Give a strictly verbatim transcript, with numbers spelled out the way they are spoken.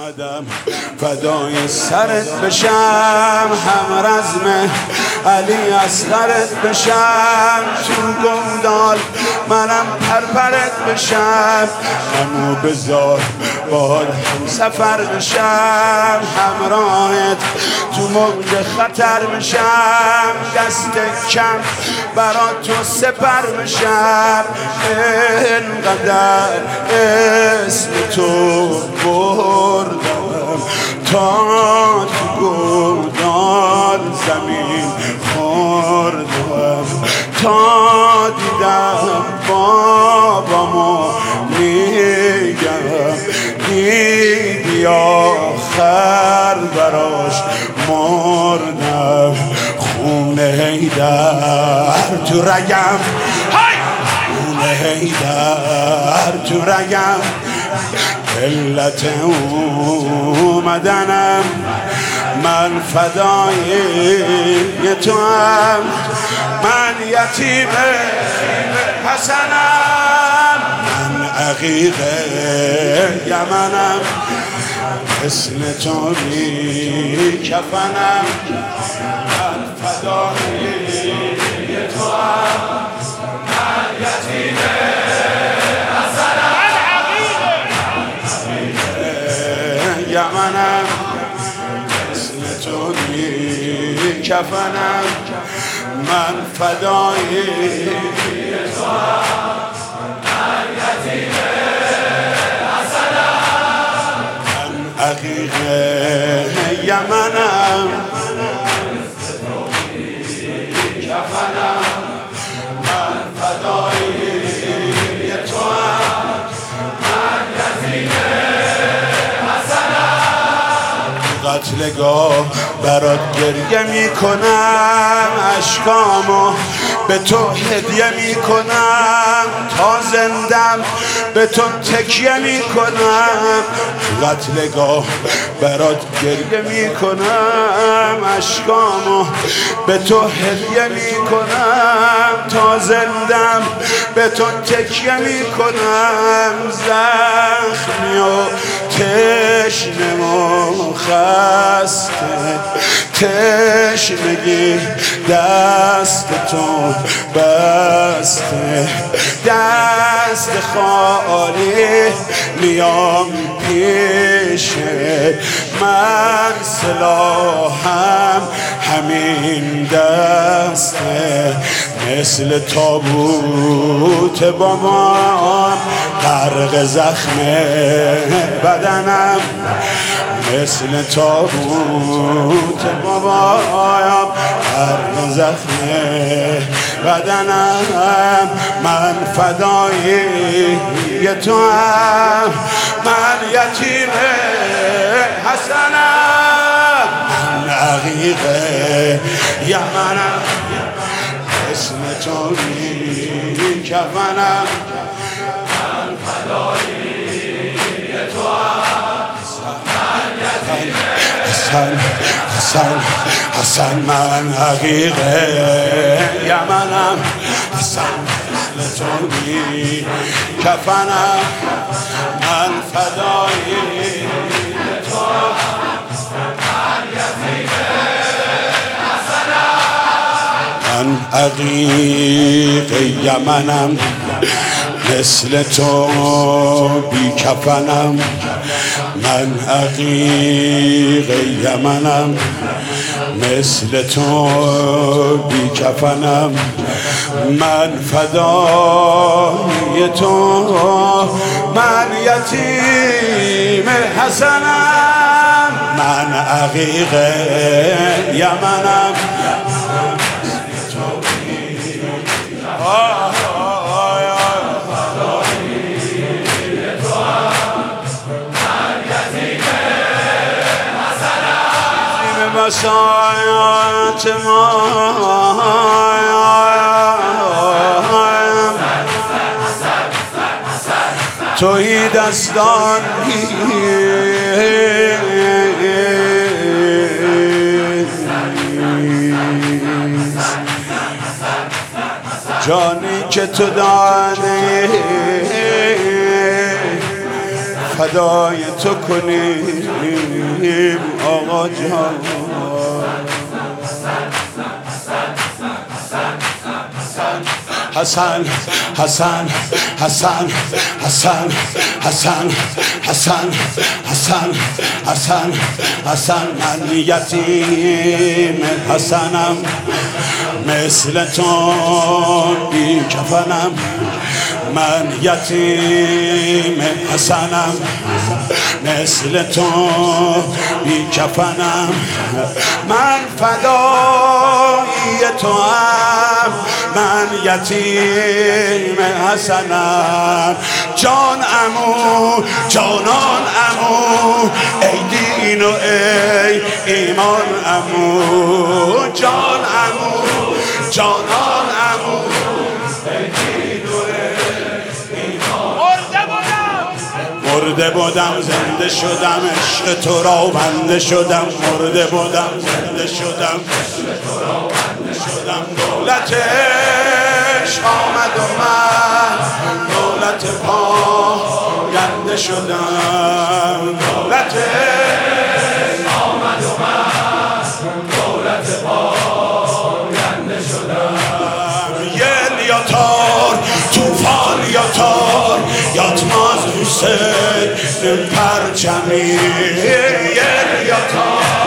اومدم فدای سرت بشم، هم رزم علی اصغرت بشم، تو گمدال منم پرپرت بشم، همو بذار باد هم سفر بشم، همراهت تو موج خطر بشم، دست کم برا تو سپر بشم، اینقدر اسم تو بردم تا تو گودال زمین خوردم، تا دیدم بابامو میگم دیدی آخر براش مردم، خونه هیدر تو رگم، خونه هیدر تو رگم، علت اومدنم من فدای تو هم، من یتیم حسنم، من عقیق یمنم، مثل تو بی کفنم، من فدای تو هم، من یتیم یمنم، مثل تو بی کفنم، من فدای تو هم، من یتیم حسنم، من عقیق یمنم، مثل تو بی کفنم، من فدای تو هم، من یتیم قتلگاه برات گریه میکنم، اشکامو به تو هدیه میکنم، تا زندم به تو تکیه میکنم، قتلگاه برات گریه میکنم، اشکامو به تو هدیه میکنم، تا زندم به تو تکیه میکنم، زخمی و تشنه و خسته تشنگی دست تو بسته، دست خالی میام پیش من، سلاحم همین دسته، مثل تابوت بابام غرق زخم بدنم، مثل تابوت بابام غرق زخم بدنم، من فدای تو هم، من یتیم حسنم، من عقیق یمنم، اسم تو بی کفنم، من فدای تو هم، من یتیم حسن حسن حسن، من عقیق یمنم، حسن مثل تو بی کفنم، من فدای تو هم، من یتیم من عقیق یمنم، مثل تو بی کفنم، من عقیق یمنم، مثل تو بی کفنم، من فدای تو، من یتیم حسنم، من عقیق یمنم، مسایات ما توی دستان جانی که تو دانی فدای تو کنیم آقا جان. حسن حسن حسن حسن حسن حسن حسن حسن حسن من یتیم حسنم مثل تو بی کفنم. من یتیم حسنم مثل تو بی کفنم. من فدایی تو هم من یتیم حسنم. جان عمو جانان عمو ای دین و ای ایمان عمو. جان عمو جانان عمو ای دین و ای ایمان. مرده بودم زنده شدم عشق تو را بنده شدم. مرده بودم زنده شدم عشق تو را بنده شدم. دولت عشق آمد و من دولت پاینده شدم. دولت عشق آمد و من دولت پاینده شدم. یل یا تار توفان یا تار یاتماز حسین پرچمی. یل یا تار